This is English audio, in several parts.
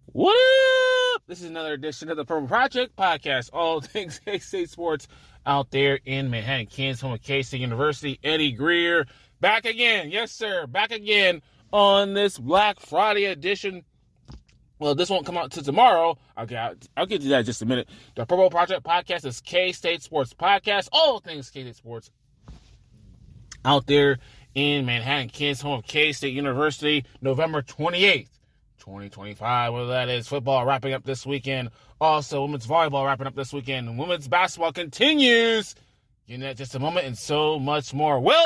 What up? This is another edition of the Purple Project Podcast. All things K-State sports out there in Manhattan, Kansas, home of K-State University. Eddie Greer back again. Yes, sir. Back again on this Black Friday edition. Well, this won't come out till tomorrow. I'll get to that in just a minute. The Purple Project Podcast is K-State Sports Podcast. All things K-State sports out there in Manhattan, Kansas, home of K-State University, November 28th. 2025, whether that is football wrapping up this weekend, also women's volleyball wrapping up this weekend, and women's basketball continues. Getting that just a moment, and so much more. Well,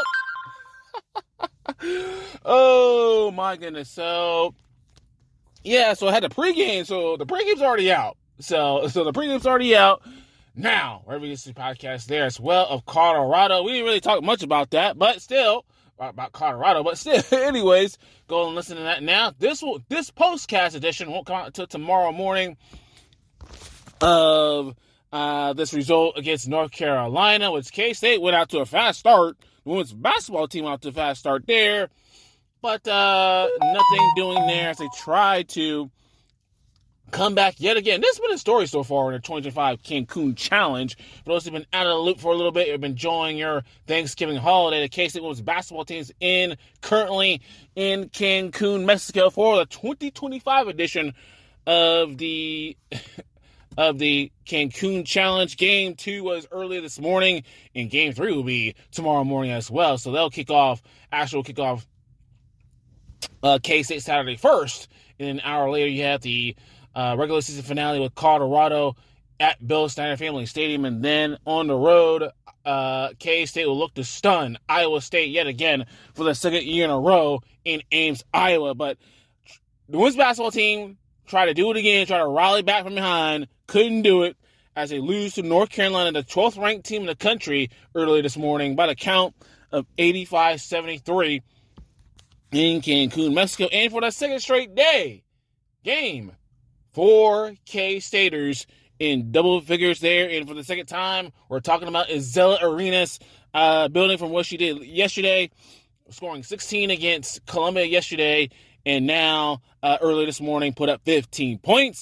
oh my goodness. So I had the pregame. So the pregame's already out. So the pregame's already out. Now, wherever you see the podcast there as well of Colorado. We didn't really talk much about that, but still. About Colorado, but still, anyways, go and listen to that now. This postcast edition won't come out until tomorrow morning of this result against North Carolina, which K-State went out to a fast start. The women's basketball team went out to a fast start there, but nothing doing there as they try to come back yet again. This has been a story so far in the 2025 Cancun Challenge. For those who've been out of the loop for a little bit, you've been enjoying your Thanksgiving holiday. The K-State women's basketball team is currently in Cancun, Mexico for the 2025 edition of the Cancun Challenge. Game 2 was earlier this morning, and Game 3 will be tomorrow morning as well. So they'll kick off K-State Saturday first, and an hour later you have the regular season finale with Colorado at Bill Snyder Family Stadium, and then on the road, K-State will look to stun Iowa State yet again for the second year in a row in Ames, Iowa. But the women's basketball team tried to do it again, try to rally back from behind, couldn't do it as they lose to North Carolina, the 12th ranked team in the country, early this morning by the count of 85-73 in Cancun, Mexico, and for the second straight game. 4 K-Staters in double figures there. And for the second time, we're talking about Isela Arenas building from what she did yesterday, scoring 16 against Columbia yesterday, and now early this morning put up 15 points,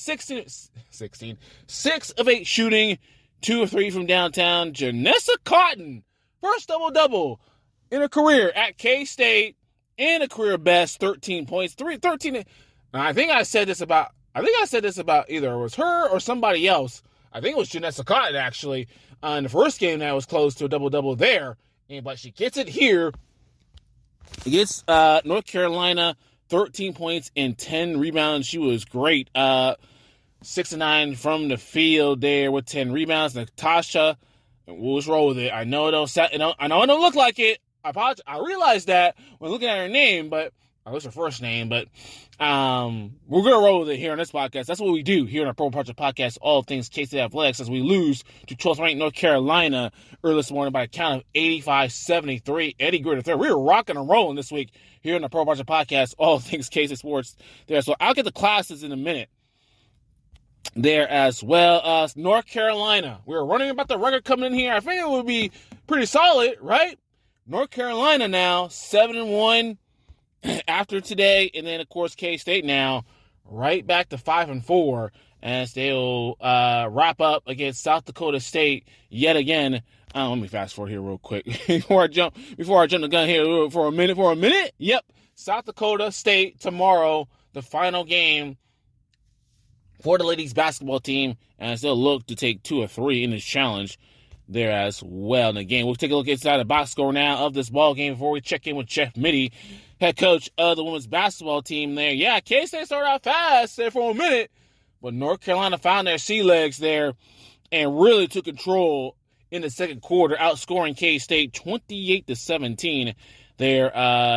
6 of 8 shooting, 2 of 3 from downtown. Janessa Cotton, first double-double in her career at K-State, and a career best 13 points, 13. I think I said this about either it was her or somebody else. I think it was Janessa Cotton, actually, in the first game that was close to a double-double there. But she gets it here against North Carolina, 13 points and 10 rebounds. She was great. 6 of 9 from the field there with 10 rebounds. Natasha, we'll just roll with it. I know it don't look like it. I apologize. I realized that when looking at her name, but that was her first name, but we're going to roll with it here on this podcast. That's what we do here on our Purple Project Podcast, all things K-State Athletics, as we lose to 12th ranked North Carolina early this morning by a count of 85-73. Eddie Greer III. We were rocking and rolling this week here on the Purple Project Podcast, all things K-State sports there. So I'll get the classes in a minute there as well. North Carolina. We were running about the record coming in here. I think it would be pretty solid, right? North Carolina now 7-1. After today, and then, of course, K-State now right back to 5-4 as they'll wrap up against South Dakota State yet again. Let me fast forward here real quick before I jump the gun here for a minute. Yep, South Dakota State tomorrow, the final game for the ladies basketball team, as they'll look to take 2 or 3 in this challenge there as well. And again, we'll take a look inside the box score now of this ball game before we check in with Jeff Mittie, head coach of the women's basketball team there. Yeah, K-State started out fast there for a minute, but North Carolina found their sea legs there and really took control in the second quarter, outscoring K-State 28-17 there.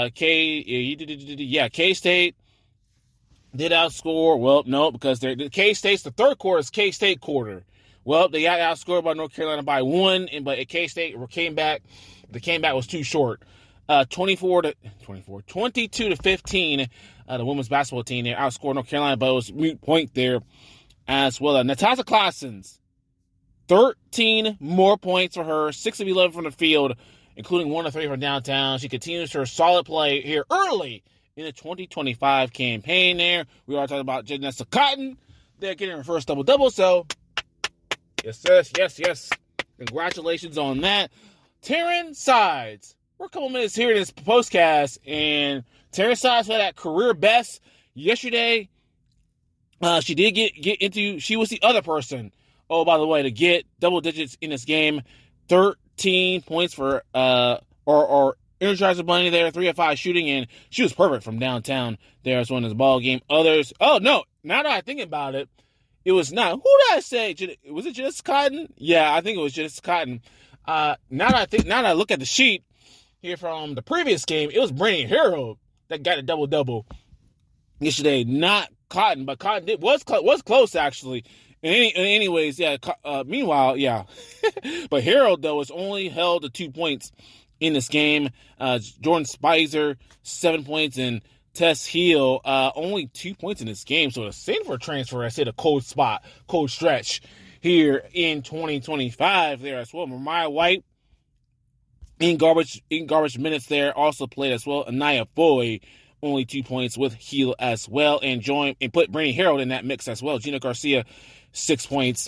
K-State did outscore. Well, no, because K-State's the third quarter is K-State quarter. Well, they got outscored by North Carolina by 1, but K-State came back. The comeback was too short. 22-15. The women's basketball team there outscored North Carolina, but it was moot point there as well. Natasha Claessens, 13 more points for her, 6 of 11 from the field, including 1 of 3 from downtown. She continues her solid play here early in the 2025 campaign there. We are talking about Janessa Cotton. They're getting her first double-double, so yes. Congratulations on that. Taryn Sides. We're a couple minutes here in this postcast, and Taryn Sides had that career best yesterday. She did get into, she was the other person, oh, by the way, to get double digits in this game. 13 points for, or Energizer Bunny there, 3 of 5 shooting, and she was perfect from downtown there as well in this ball game. Others, oh, no, now that I think about it, it was not. Who did I say? Was it Janessa Cotton? Yeah, I think it was Janessa Cotton. Now that I look at the sheet here from the previous game, it was Brittany Harold that got a double-double yesterday, not Cotton, but Cotton was close, actually. Anyways, yeah, meanwhile, yeah. But Harold, though, was only held to 2 points in this game. Jordan Spicer, 7 points, and Tess Heel, only 2 points in this game. So the same for a transfer, I said a cold stretch here in 2025 there as well. Mariah White in garbage minutes there also played as well. Anaya Foy, only 2 points with Heel as well, and put Brittany Harold in that mix as well. Gina Garcia, 6 points.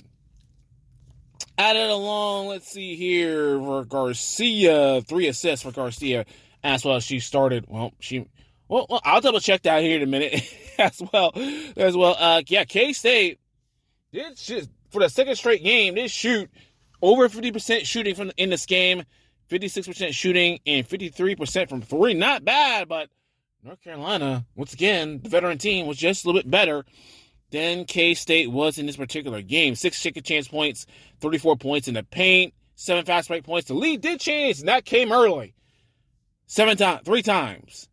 Added along, let's see here for Garcia, 3 assists for Garcia as well. She started, well, I'll double check that here in a minute as well. K-State did for the second straight game, did shoot over 50% shooting in this game, 56% shooting and 53% from 3. Not bad, but North Carolina, once again, the veteran team was just a little bit better than K-State was in this particular game. 6 chicken chance points, 34 points in the paint, 7 fast break points. The lead did change, and that came early. 3 times.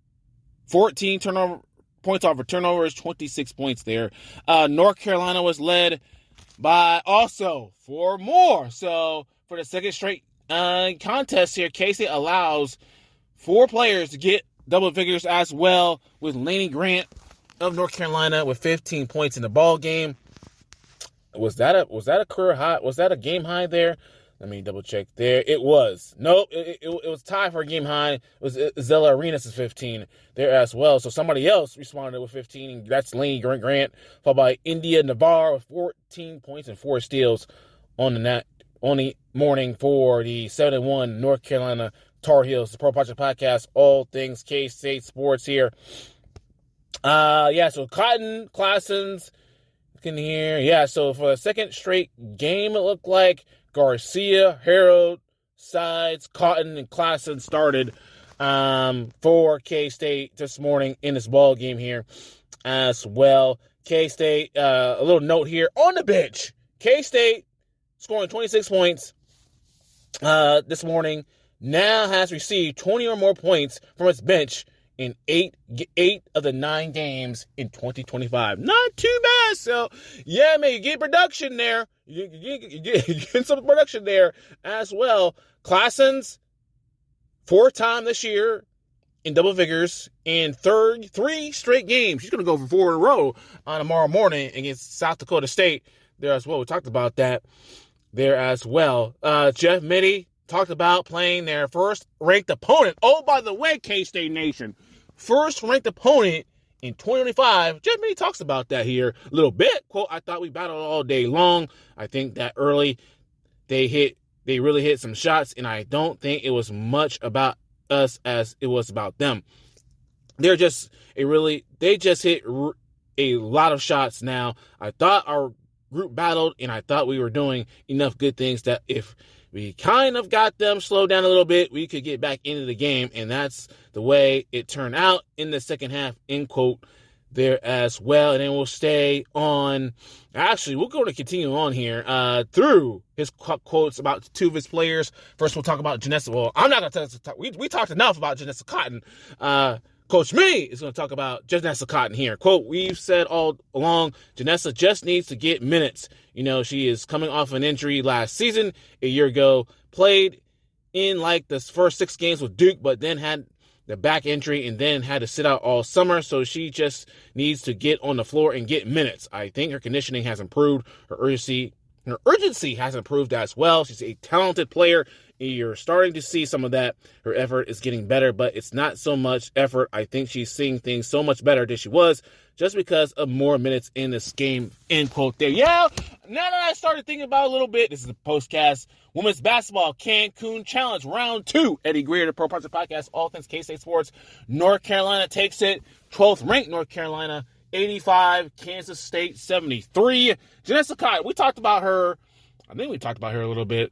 14 points off of turnovers, 26 points there. North Carolina was led by also 4 more. So for the second straight contest here, K-State allows 4 players to get double figures as well, with Lainey Grant of North Carolina with 15 points in the ball game. Was that a career high? Was that a game high there? Let me double check there. It was. Nope, it was tied for a game high. It was Zella Arenas' 15 there as well. So somebody else responded with 15, and that's Lainey Grant, followed by India Navarre with 14 points and 4 steals on the morning for the 7-1 North Carolina Tar Heels. The Pro Project Podcast, all things K-State sports here. So Cotton, Classens, in here. Yeah, so for the second straight game, it looked like Garcia, Harold, Sides, Cotton, and Classen started for K-State this morning in this ball game here as well. K-State, a little note here on the bench. K-State scoring 26 points this morning, now has received 20 or more points from its bench in 8 of the 9 games in 2025. Not too bad. So, yeah, man, you get production there. You get some production there as well. Classens, 4th time this year in double figures in 3 straight games. She's going to go for 4 in a row on tomorrow morning against South Dakota State there as well. We talked about that there as well. Jeff Mittie talked about playing their first-ranked opponent. Oh, by the way, K-State Nation, first-ranked opponent in 2025. Jeff Mittie talks about that here a little bit. Quote, I thought we battled all day long. I think that early they really hit some shots, and I don't think it was much about us as it was about them. They just hit a lot of shots now. I thought our group battled, and I thought we were doing enough good things that if we kind of got them slowed down a little bit, we could get back into the game, and that's the way it turned out in the second half, end quote, there as well. And then we'll stay on. Actually, we're going to continue on here through his quotes about 2 of his players. First, we'll talk about Janessa. Well, I'm not going to talk. We talked enough about Janessa Cotton. Coach Mittie is going to talk about Janessa Cotton here. Quote, we've said all along, Janessa just needs to get minutes. You know, she is coming off an injury last season, a year ago, played in like the first 6 games with Duke, but then had the back injury and then had to sit out all summer. So she just needs to get on the floor and get minutes. I think her conditioning has improved. Her urgency has improved as well. She's a talented player You're starting to see some of that. Her effort is getting better, but it's not so much effort. I think she's seeing things so much better than she was just because of more minutes in this game, end quote there. Yeah, now that I started thinking about it a little bit, this is the postcast. Women's Basketball Cancun Challenge Round 2. Eddie Greer, the Pro Project Podcast, all things K-State Sports. North Carolina takes it. 12th ranked North Carolina, 85. Kansas State, 73. Janessa Cotton, we talked about her. I think we talked about her a little bit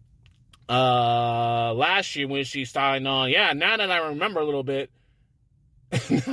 last year when she signed on. Yeah, now that I remember a little bit, she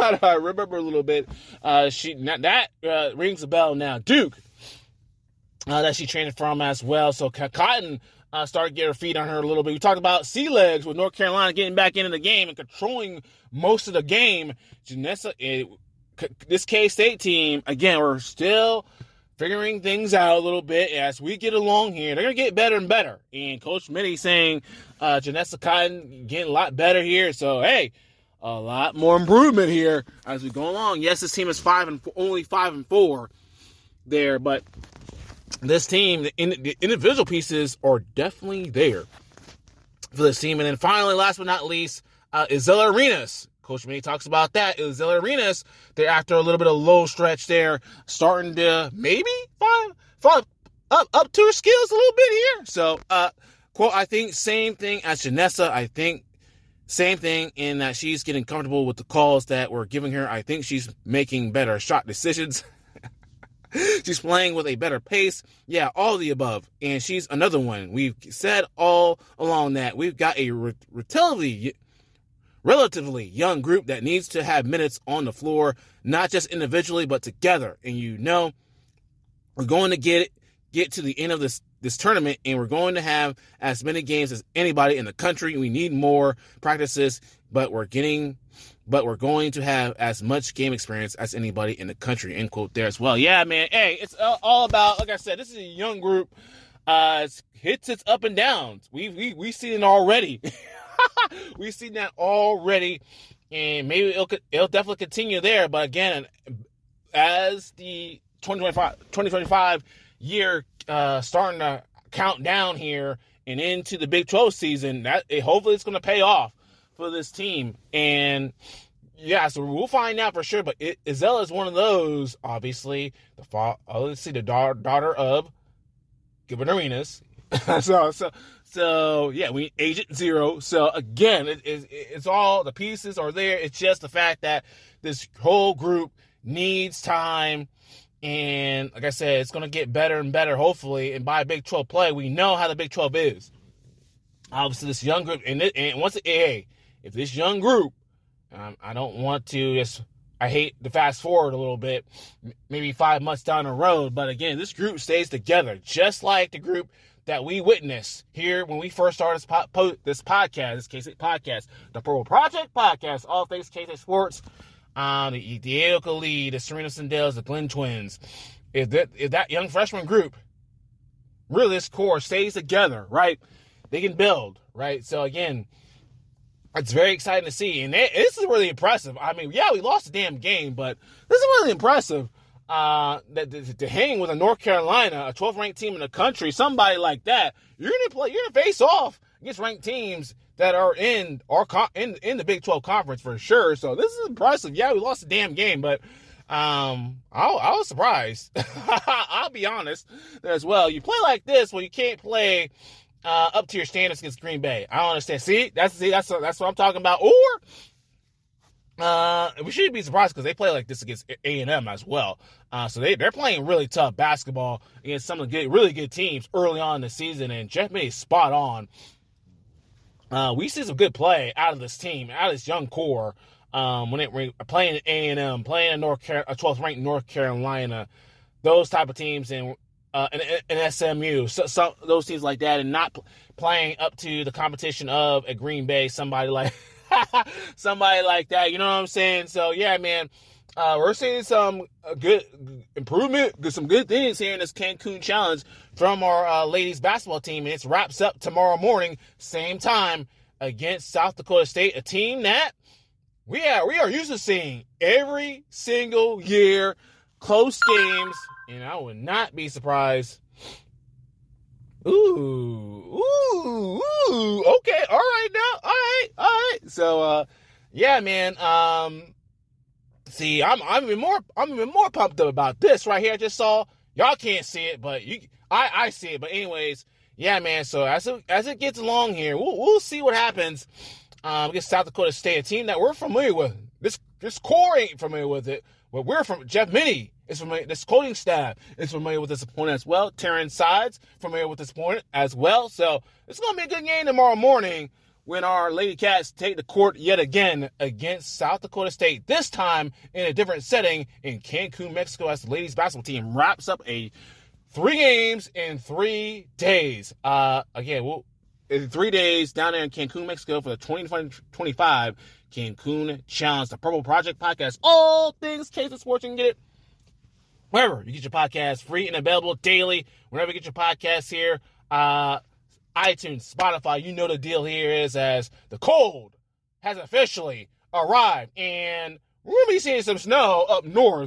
rings a bell now. Duke, that she trained from as well. So Cotton started getting her feet on her a little bit. We talked about sea legs with North Carolina getting back into the game and controlling most of the game. Janessa, this K-State team, again, we're still figuring things out a little bit as we get along here. They're going to get better and better. And Coach Mitty saying Janessa Cotton getting a lot better here. So, hey, a lot more improvement here as we go along. Yes, this team is only 5-4 there, but this team, the individual pieces are definitely there for this team. And then finally, last but not least, Izella Arenas. Coach May talks about that. Izella Arenas, they're after a little bit of low stretch there, starting to maybe find up to her skills a little bit here. So, quote, I think same thing as Janessa. I think same thing in that she's getting comfortable with the calls that we're giving her. I think she's making better shot decisions. She's playing with a better pace. Yeah, all of the above. And she's another one. We've said all along that we've got a relatively young group that needs to have minutes on the floor, not just individually, but together. And we're going to get to the end of this tournament, and we're going to have as many games as anybody in the country. We need more practices, but we're going to have as much game experience as anybody in the country, end quote there as well. Yeah, man. Hey, it's all about, like I said, this is a young group. It's hits its up and downs. We've seen it already. We've seen that already, and maybe it'll definitely continue there. But again, as the 2025 year starting to count down here and into the Big 12 season, hopefully it's going to pay off for this team. And yeah, so we'll find out for sure. But Izella is one of those, obviously, the daughter of Gilbert Arenas. So yeah, we Agent Zero. So again, it's all the pieces are there. It's just the fact that this whole group needs time, and like I said, it's going to get better and better, hopefully. And by Big 12 play, we know how the Big 12 is. Obviously, this young group, and once if this young group, I don't want to I hate to fast forward a little bit, maybe 5 months down the road, but again, this group stays together, just like the group that we witnessed here when we first started this podcast, this K-State podcast, the Pro Project Podcast, all things K-State Sports, the Diego Khalid, the Serena Sandels, the Glenn Twins. If that young freshman group, really this core stays together, right, they can build, right? So again, it's very exciting to see, and this is really impressive. I mean, yeah, we lost the damn game, but this is really impressive. That to hang with a North Carolina, a 12th ranked team in the country, somebody like that, you're gonna face off against ranked teams that are in the Big 12 conference for sure. So this is impressive. Yeah, we lost the damn game, but I was surprised. I'll be honest as well. You play like this, well, you can't play up to your standards against Green Bay. I don't understand. See, that's what I'm talking about. Or we shouldn't be surprised because they play like this against A&M as well. So they're playing really tough basketball against some of the really good teams early on in the season. And Jeff May is spot on. We see some good play out of this team, out of this young core. When playing at A&M, playing in a 12th ranked North Carolina, those type of teams, and SMU, so those teams like that, and not playing up to the competition of a Green Bay, somebody like that. You know what I'm saying? So yeah, man, we're seeing some good improvement, some good things here in this Cancun Challenge from our ladies basketball team, and it wraps up tomorrow morning, same time, against South Dakota State, a team that we are used to seeing every single year, close games, and I would not be surprised Okay, all right now, all right. So, yeah, man. See, I'm even more pumped up about this right here. I just saw, y'all can't see it, but I see it. But anyways, yeah, man. So as it gets along here, we'll see what happens. Against South Dakota State, a team that we're familiar with. This core ain't familiar with it. But we're from Jeff Minnie is familiar. This coaching staff is familiar with this opponent as well. Terrence Sides familiar with this opponent as well. So it's gonna be a good game tomorrow morning when our Lady Cats take the court yet again against South Dakota State. This time in a different setting in Cancun, Mexico, as the ladies basketball team wraps up 3 games in 3 days. Again, in 3 days down there in Cancun, Mexico for the 2025 Cancun Challenge, the Purple Project Podcast. All things K-State sports, you can get it wherever you get your podcast, free and available daily. Whenever you get your podcasts here, iTunes, Spotify, you know the deal here is as the cold has officially arrived. And we're going to be seeing some snow up north.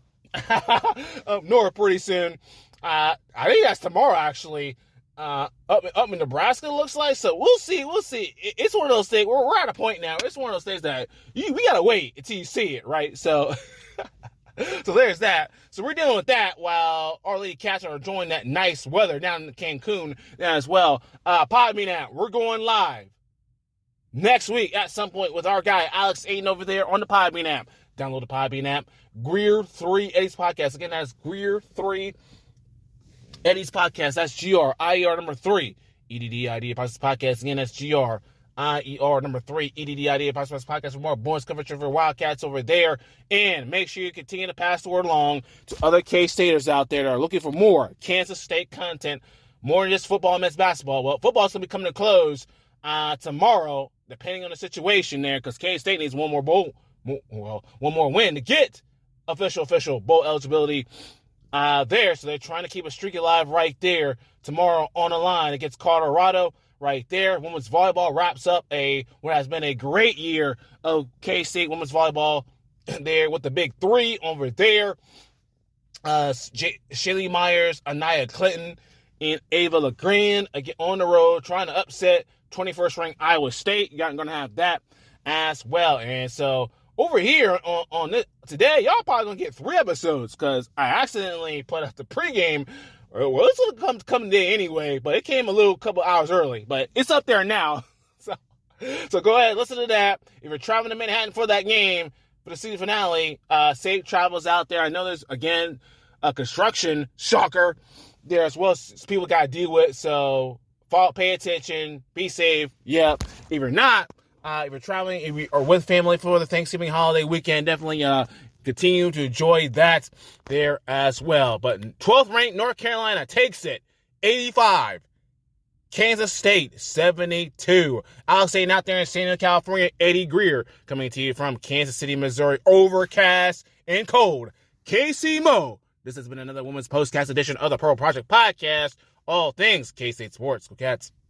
Up north pretty soon. I think that's tomorrow, actually. Up in Nebraska, it looks like. So we'll see. It's one of those things. We're at a point now. It's one of those things that we gotta wait until you see it, right? So, so there's that. So we're dealing with that while our Lady Cats are enjoying that nice weather down in Cancun as well. Pod me now. We're going live next week at some point with our guy Alex Aiden over there on the Podbean app. Download the Podbean app. Greer 3 Eddie's Podcast. Again, that's Greer 3 Eddie's Podcast. That's GRIER number 3 EDDID Podcast. Again, that's GRIER number 3 EDDID Podcast. For more bonus coverage for Wildcats over there. And make sure you continue to pass the word along to other K-Staters out there that are looking for more Kansas State content, more than just football and men's basketball. Well, football's going to be coming to close tomorrow, depending on the situation there, because K-State needs one more win to get official bowl eligibility there. So they're trying to keep a streak alive right there tomorrow on the line against Colorado right there. Women's volleyball wraps up what has been a great year of K-State women's volleyball there with the big 3 over there. Shaylee Myers, Anaya Clinton, and Ava LeGrand again on the road trying to upset 21st ranked Iowa State. You're going to have that as well. And so over here on this today, y'all probably gonna get 3 episodes because I accidentally put up the pregame. Well, it's gonna come today anyway, but it came a couple hours early. But it's up there now, so go ahead, listen to that. If you're traveling to Manhattan for that game for the season finale, safe travels out there. I know there's again a construction shocker there as well as people got to deal with. So pay attention, be safe. Yep. If you're not. If you're traveling, if you are with family for the Thanksgiving holiday weekend, definitely continue to enjoy that there as well. But 12th ranked North Carolina takes it, 85. Kansas State, 72. Alex Aiden out there in San Diego, California, Eddie Greer coming to you from Kansas City, Missouri. Overcast and cold. KC Mo. This has been another Women's Postcast edition of the Pearl Project Podcast. All things K-State Sports. Go Cats.